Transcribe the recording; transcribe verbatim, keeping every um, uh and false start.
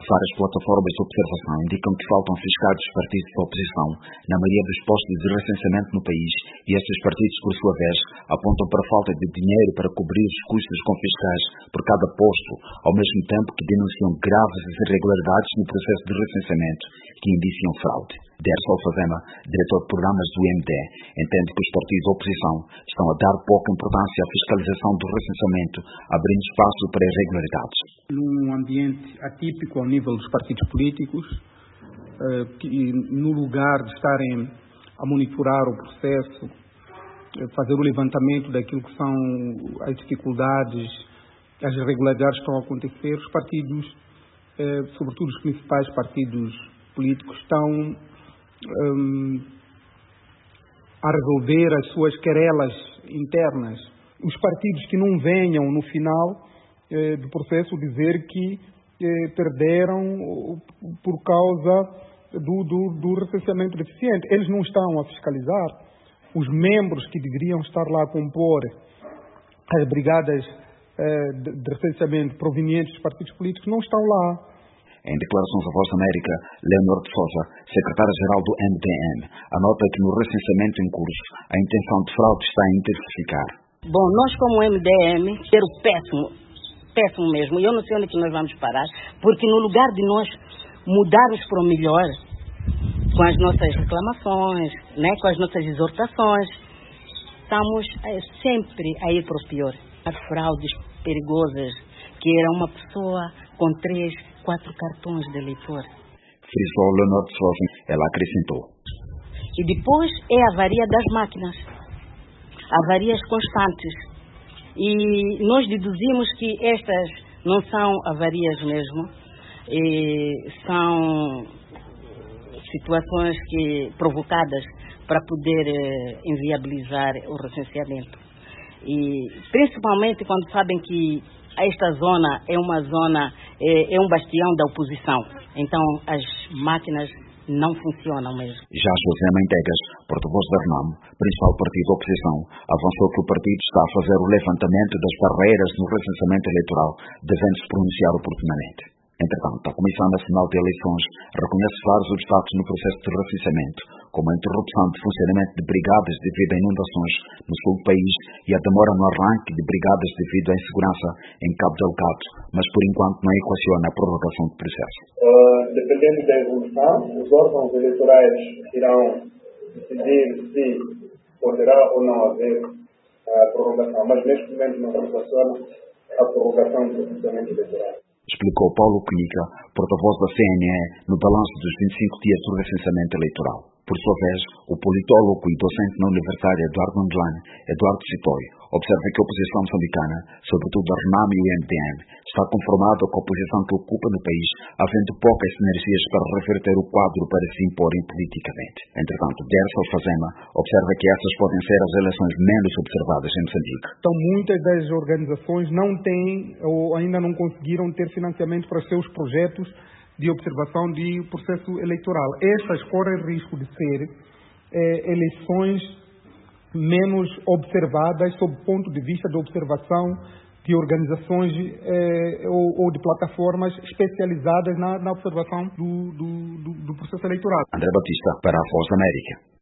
Várias plataformas de observação indicam que faltam fiscais dos partidos da oposição na maioria dos postos de recenseamento no país e estes partidos, por sua vez, apontam para a falta de dinheiro para cobrir os custos com fiscais por cada posto, ao mesmo tempo que denunciam graves irregularidades no processo de recenseamento que indiciam fraude. Dersa Alfazema, diretor de programas do M D, entende que os partidos da oposição estão a dar pouca importância à fiscalização do recenseamento, abrindo espaço para irregularidades. Num ambiente atípico ao nível dos partidos políticos, que no lugar de estarem a monitorar o processo, fazer o levantamento daquilo que são as dificuldades, as irregularidades que estão a acontecer, os partidos, sobretudo os principais partidos políticos, estão Um, a resolver as suas querelas internas. Os partidos que não venham no final eh, do processo dizer que eh, perderam por causa do, do, do recenseamento deficiente. Eles não estão a fiscalizar. Os membros que deveriam estar lá a compor as brigadas eh, de, de recenseamento provenientes dos partidos políticos não estão lá. Em declarações à Voz da América, Leonor de Sousa, secretária-geral do M D M, anota que no recenseamento em curso a intenção de fraude está a intensificar. Bom, nós como M D M, ter o péssimo, péssimo mesmo, eu não sei onde que nós vamos parar, porque no lugar de nós mudarmos para o melhor, com as nossas reclamações, né, com as nossas exortações, estamos é, sempre a ir para o pior. As fraudes perigosas, que era uma pessoa com três, quatro cartões de eleitor. Frisou Leonor de Sousa, ela acrescentou. E depois é a avaria das máquinas, avarias constantes. E nós deduzimos que estas não são avarias mesmo, e são situações que, provocadas para poder eh, inviabilizar o recenseamento. E principalmente quando sabem que esta zona é uma zona, é, é um bastião da oposição. Então as máquinas não funcionam mesmo. Já José Mentegas, porta-voz da RENAMO, principal partido da oposição, avançou que o partido está a fazer o levantamento das barreiras no recenseamento eleitoral, devendo se pronunciar oportunamente. Entretanto, a Comissão Nacional de Eleições reconhece vários obstáculos no processo de recenseamento, como a interrupção de funcionamento de brigadas devido a inundações no sul do país e a demora no arranque de brigadas devido à insegurança em Cabo Delgado, mas por enquanto não equaciona a prorrogação do processo. Uh, dependendo da evolução, os órgãos eleitorais irão decidir se poderá ou não haver a prorrogação, mas neste momento não equaciona a prorrogação do funcionamento eleitoral. Explicou Paulo Cunha, porta-voz da C N E, no balanço dos vinte e cinco dias do recenseamento eleitoral. Por sua vez, o politólogo e docente na Universidade Eduardo Mondlane, Eduardo Citoy, observa que a oposição moçambicana, sobretudo a RENAMO e o M D M, está conformada com a posição que ocupa no país, havendo poucas sinergias para reverter o quadro para se imporem politicamente. Entretanto, Dersa Alfazema observa que essas podem ser as eleições menos observadas em Moçambique. Então, muitas das organizações não têm ou ainda não conseguiram ter financiamento para os seus projetos de observação de processo eleitoral. Estas correm risco de ser eh, eleições menos observadas sob o ponto de vista da observação de organizações eh, ou, ou de plataformas especializadas na, na observação do, do, do, do processo eleitoral. André Batista, para a Voz da América.